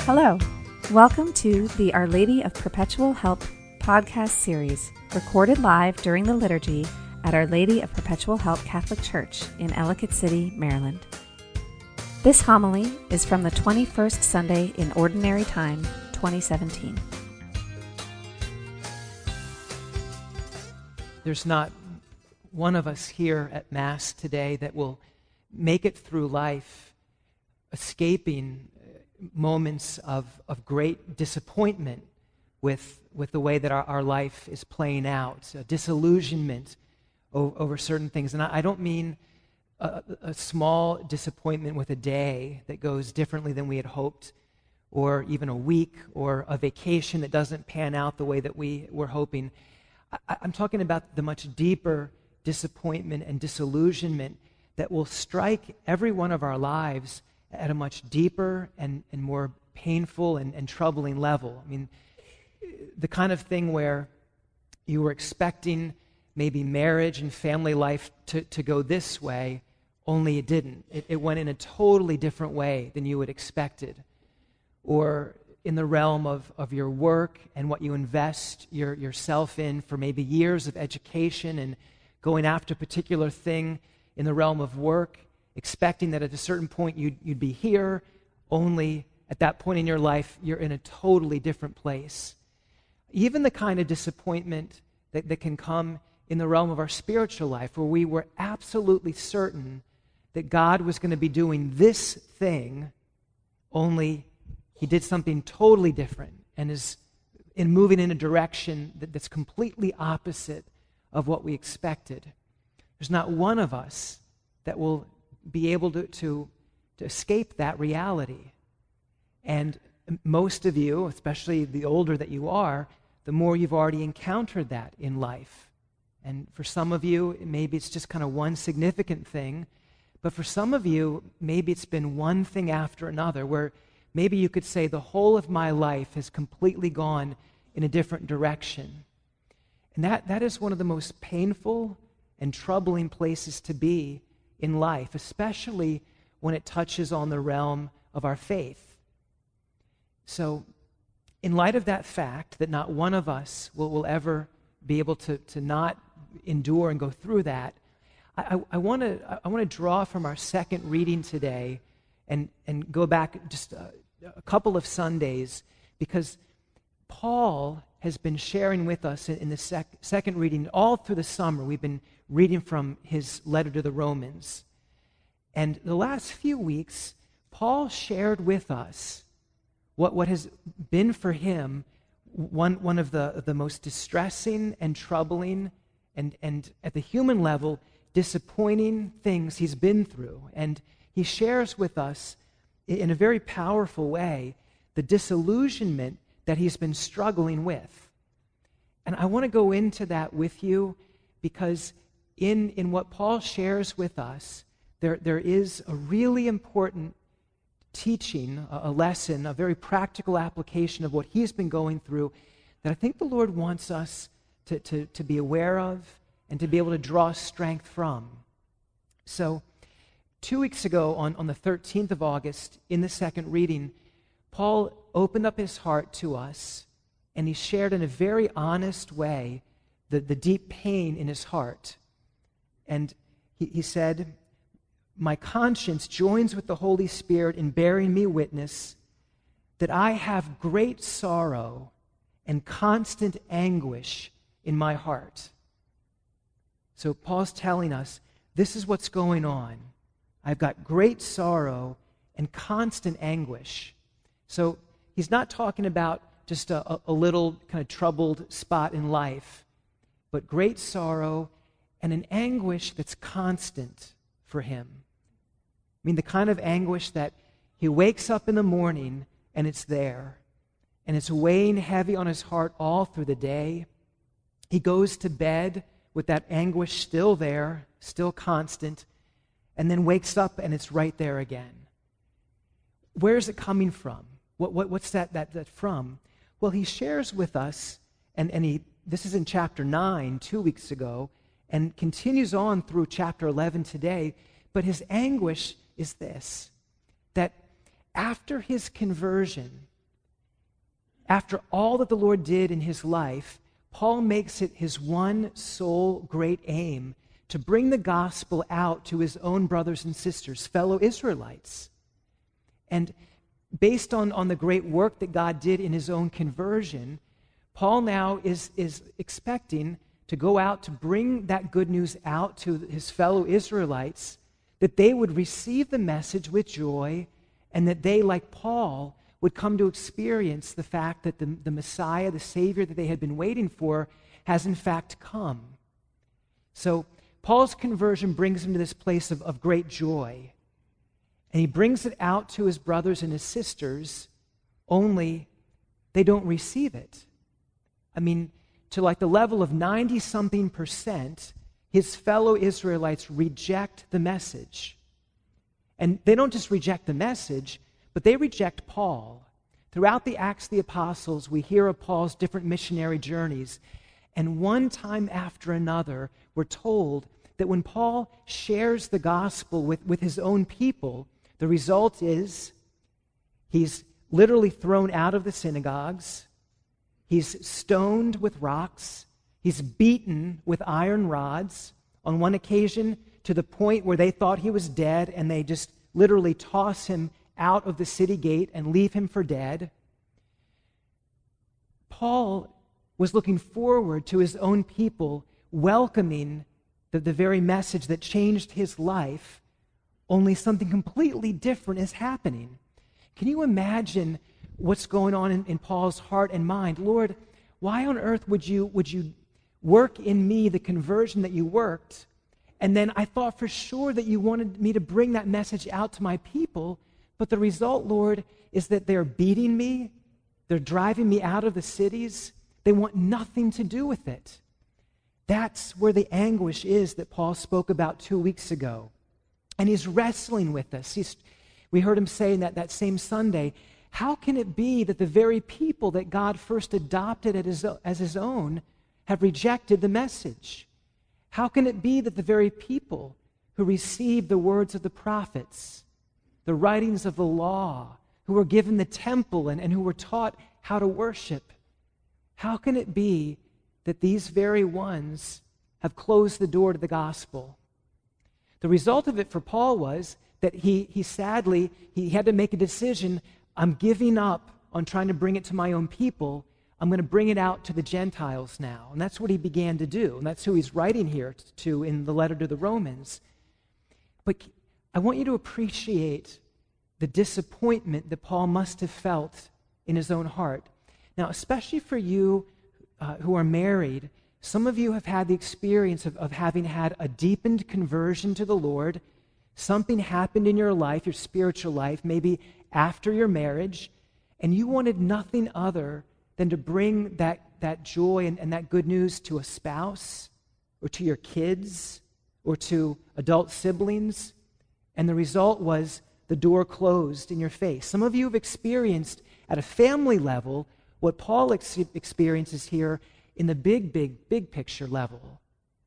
Hello. Welcome to the Our Lady of Perpetual Help podcast series, recorded live during the liturgy at Our Lady of Perpetual Help Catholic Church in Ellicott City, Maryland. This homily is from the 21st Sunday in Ordinary Time, 2017. There's not one of us here at Mass today that will make it through life escaping moments of great disappointment with the way that our life is playing out, disillusionment over certain things. And I don't mean a small disappointment with a day that goes differently than we had hoped, or even a week, or a vacation that doesn't pan out the way that we were hoping. I'm talking about the much deeper disappointment and disillusionment that will strike every one of our lives at a much deeper and more painful and troubling level. I mean, the kind of thing where you were expecting maybe marriage and family life to go this way, only it didn't. It went in a totally different way than you had expected. Or in the realm of your work and what you invest yourself in for maybe years of education and going after a particular thing in the realm of work, expecting that at a certain point you'd be here, only at that point in your life you're in a totally different place. Even the kind of disappointment that can come in the realm of our spiritual life, where we were absolutely certain that God was going to be doing this thing, only He did something totally different and is moving in a direction that's completely opposite of what we expected. There's not one of us that will be able to escape that reality. And most of you, especially the older that you are, the more you've already encountered that in life. And for some of you, maybe it's just kind of one significant thing. But for some of you, maybe it's been one thing after another, where maybe you could say the whole of my life has completely gone in a different direction. And that is one of the most painful and troubling places to be in life, especially when it touches on the realm of our faith. So, in light of that fact, that not one of us will ever be able to not endure and go through that, I want to draw from our second reading today and go back just a couple of Sundays, because Paul has been sharing with us in the second reading all through the summer. We've been reading from his letter to the Romans. And the last few weeks, Paul shared with us what has been for him one of the most distressing and troubling and at the human level, disappointing things he's been through. And he shares with us in a very powerful way the disillusionment that he's been struggling with. And I want to go into that with you, because in what Paul shares with us, there is a really important teaching, a lesson, a very practical application of what he's been going through that I think the Lord wants us to be aware of and to be able to draw strength from. So, 2 weeks ago, on the 13th of August, in the second reading, Paul opened up his heart to us, and he shared in a very honest way the deep pain in his heart. And he said, "My conscience joins with the Holy Spirit in bearing me witness that I have great sorrow and constant anguish in my heart." So Paul's telling us, this is what's going on. I've got great sorrow and constant anguish. So he's not talking about just a little kind of troubled spot in life, but great sorrow and an anguish that's constant for him. I mean, the kind of anguish that he wakes up in the morning and it's there, and it's weighing heavy on his heart all through the day. He goes to bed with that anguish still there, still constant, and then wakes up and it's right there again. Where is it coming from? What's that from? Well, he shares with us, and this is in chapter 9, 2 weeks ago, and continues on through chapter 11 today, but his anguish is this, that after his conversion, after all that the Lord did in his life, Paul makes it his one sole great aim to bring the gospel out to his own brothers and sisters, fellow Israelites. And based on the great work that God did in his own conversion, Paul now is expecting to go out to bring that good news out to his fellow Israelites, that they would receive the message with joy, and that they, like Paul, would come to experience the fact that the Messiah, the Savior that they had been waiting for, has in fact come. So Paul's conversion brings him to this place of great joy. And he brings it out to his brothers and his sisters, only they don't receive it. I mean, to like the level of 90-something%, his fellow Israelites reject the message. And they don't just reject the message, but they reject Paul. Throughout the Acts of the Apostles, we hear of Paul's different missionary journeys. And one time after another, we're told that when Paul shares the gospel with his own people, the result is he's literally thrown out of the synagogues, he's stoned with rocks, he's beaten with iron rods, on one occasion to the point where they thought he was dead, and they just literally toss him out of the city gate and leave him for dead. Paul was looking forward to his own people welcoming the very message that changed his life, only something completely different is happening. Can you imagine what's going on in Paul's heart and mind? Lord, why on earth would you work in me the conversion that you worked? And then I thought for sure that you wanted me to bring that message out to my people, but the result, Lord, is that they're beating me, they're driving me out of the cities, they want nothing to do with it. That's where the anguish is that Paul spoke about 2 weeks ago. And he's wrestling with us. We heard him say that same Sunday, how can it be that the very people that God first adopted as his own have rejected the message? How can it be that the very people who received the words of the prophets, the writings of the law, who were given the temple and who were taught how to worship, how can it be that these very ones have closed the door to the gospel? The result of it for Paul was that he sadly had to make a decision. I'm giving up on trying to bring it to my own people. I'm going to bring it out to the Gentiles now. And that's what he began to do. And that's who he's writing here to in the letter to the Romans. But I want you to appreciate the disappointment that Paul must have felt in his own heart. Now, especially for you who are married, some of you have had the experience of having had a deepened conversion to the Lord. Something happened in your life, your spiritual life, maybe after your marriage, and you wanted nothing other than to bring that joy and that good news to a spouse or to your kids or to adult siblings, and the result was the door closed in your face. Some of you have experienced at a family level what Paul experiences here in the big picture level.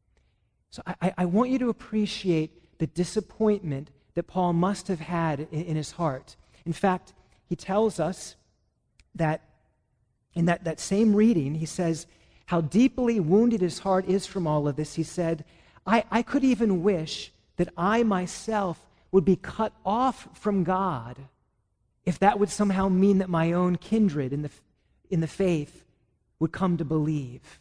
So I want you to appreciate the disappointment that Paul must have had in his heart. In fact, he tells us that in that same reading, he says how deeply wounded his heart is from all of this. He said, I could even wish that I myself would be cut off from God if that would somehow mean that my own kindred in the faith would come to believe.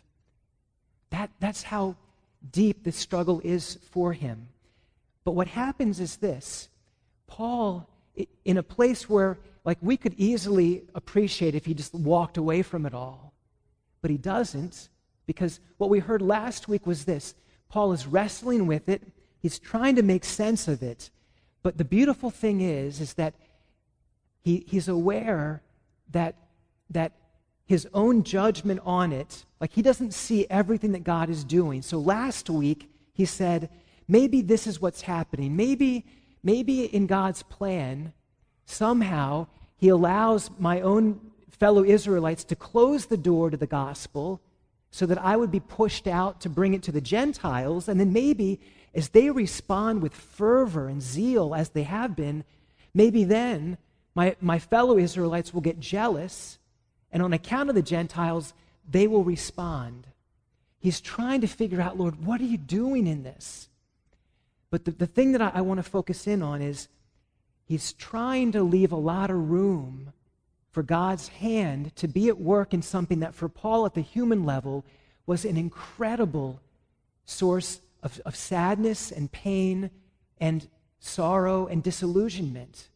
That's how deep the struggle is for him. But what happens is this. Paul, in a place where we could easily appreciate if he just walked away from it all, but he doesn't, because what we heard last week was this. Paul is wrestling with it. He's trying to make sense of it. But the beautiful thing is that he's aware that his own judgment on it, he doesn't see everything that God is doing. So last week, he said, maybe this is what's happening. Maybe in God's plan, somehow, he allows my own fellow Israelites to close the door to the gospel so that I would be pushed out to bring it to the Gentiles, and then maybe as they respond with fervor and zeal as they have been, maybe then my fellow Israelites will get jealous And on account of the Gentiles, they will respond. He's trying to figure out, Lord, what are you doing in this? But the thing that I want to focus in on is he's trying to leave a lot of room for God's hand to be at work in something that for Paul at the human level was an incredible source of sadness and pain and sorrow and disillusionment.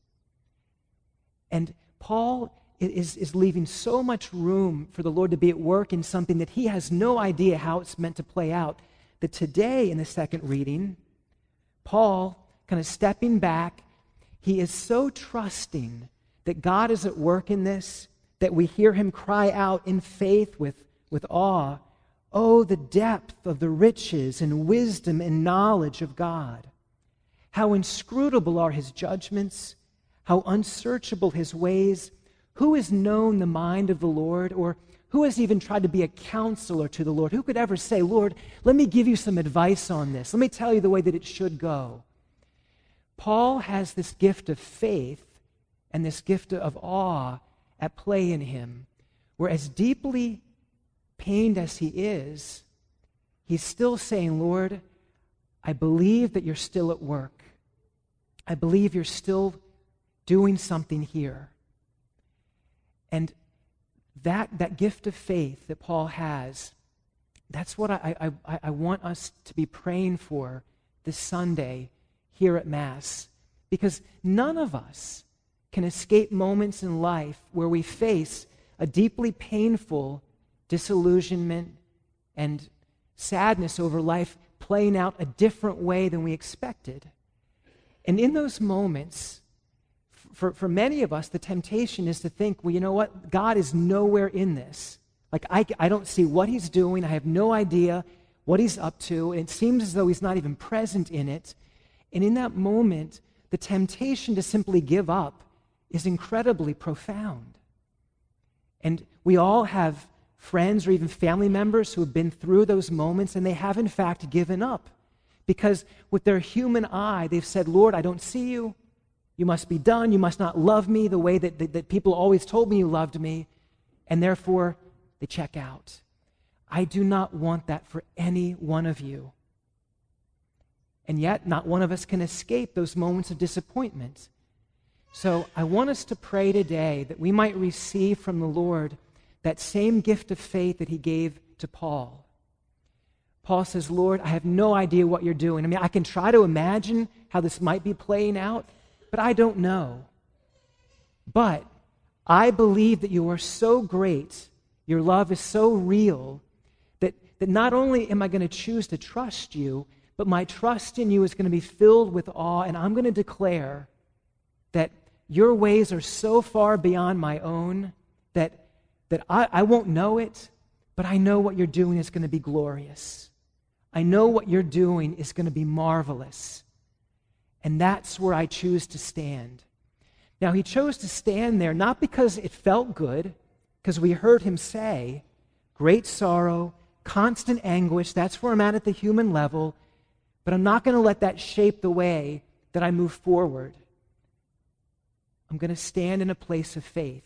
And Paul is leaving so much room for the Lord to be at work in something that he has no idea how it's meant to play out, that today in the second reading, Paul, kind of stepping back, he is so trusting that God is at work in this, that we hear him cry out in faith with awe, "Oh, the depth of the riches and wisdom and knowledge of God! How inscrutable are his judgments, how unsearchable his ways! Who has known the mind of the Lord, or who has even tried to be a counselor to the Lord? Who could ever say, Lord, let me give you some advice on this. Let me tell you the way that it should go." Paul has this gift of faith and this gift of awe at play in him, where as deeply pained as he is, he's still saying, Lord, I believe that you're still at work. I believe you're still doing something here. And that gift of faith that Paul has, that's what I want us to be praying for this Sunday here at Mass. Because none of us can escape moments in life where we face a deeply painful disillusionment and sadness over life playing out a different way than we expected. And in those moments, for many of us, the temptation is to think, well, you know what? God is nowhere in this. Like, I don't see what he's doing. I have no idea what he's up to. And it seems as though he's not even present in it. And in that moment, the temptation to simply give up is incredibly profound. And we all have friends or even family members who have been through those moments, and they have in fact given up. Because with their human eye, they've said, Lord, I don't see you. You must be done. You must not love me the way that people always told me you loved me. And therefore, they check out. I do not want that for any one of you. And yet, not one of us can escape those moments of disappointment. So I want us to pray today that we might receive from the Lord that same gift of faith that he gave to Paul. Paul says, Lord, I have no idea what you're doing. I mean, I can try to imagine how this might be playing out, but I don't know. But I believe that you are so great, your love is so real, that not only am I going to choose to trust you, but my trust in you is going to be filled with awe, and I'm going to declare that your ways are so far beyond my own that I won't know it, but I know what you're doing is going to be glorious. I know what you're doing is going to be marvelous. And that's where I choose to stand. Now, he chose to stand there not because it felt good, because we heard him say, great sorrow, constant anguish, that's where I'm at the human level, but I'm not going to let that shape the way that I move forward. I'm going to stand in a place of faith.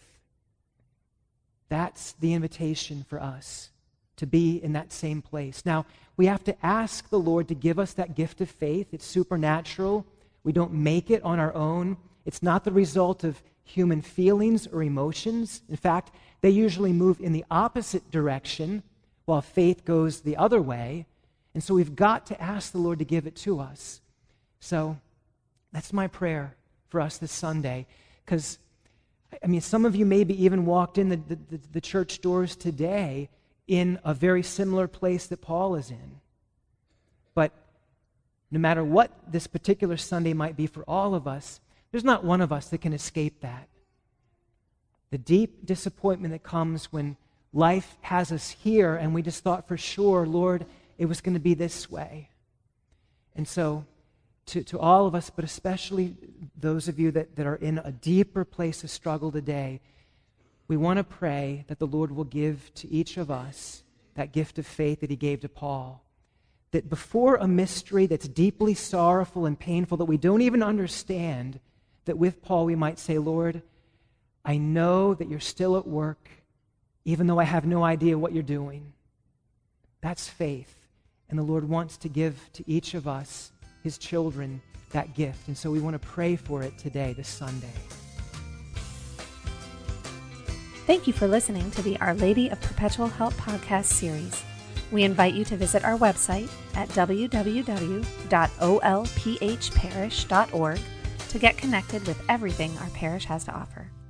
That's the invitation for us, to be in that same place. Now, we have to ask the Lord to give us that gift of faith. It's supernatural. We don't make it on our own. It's not the result of human feelings or emotions. In fact, they usually move in the opposite direction, while faith goes the other way. And so we've got to ask the Lord to give it to us. So that's my prayer for us this Sunday. Because, I mean, some of you maybe even walked in the church doors today in a very similar place that Paul is in. But no matter what this particular Sunday might be for all of us, there's not one of us that can escape that. The deep disappointment that comes when life has us here and we just thought for sure, Lord, it was going to be this way. And so, to all of us, but especially those of you that are in a deeper place of struggle today, we want to pray that the Lord will give to each of us that gift of faith that he gave to Paul. That before a mystery that's deeply sorrowful and painful that we don't even understand, that with Paul we might say, Lord, I know that you're still at work. even though I have no idea what you're doing. That's faith. And the Lord wants to give to each of us, his children, that gift. And so we want to pray for it today, this Sunday. Thank you for listening to the Our Lady of Perpetual Help podcast series. We invite you to visit our website at www.olphparish.org to get connected with everything our parish has to offer.